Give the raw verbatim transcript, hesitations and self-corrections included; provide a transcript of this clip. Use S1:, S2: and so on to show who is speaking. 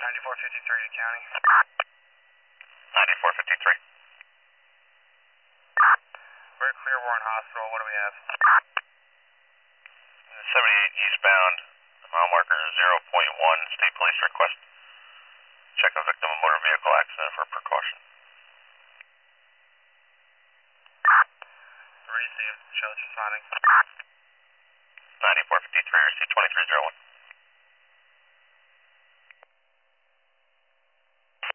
S1: ninety-four fifty-three to county.
S2: ninety-four fifty-three.
S1: We're clear, Warren Hospital. What do we have?
S2: seventy-eight eastbound, mile marker zero point one, state police request. Check the victim of motor vehicle accident for precaution.
S1: Received. Show us responding.
S2: ninety-four fifty-three, receive twenty-three oh one.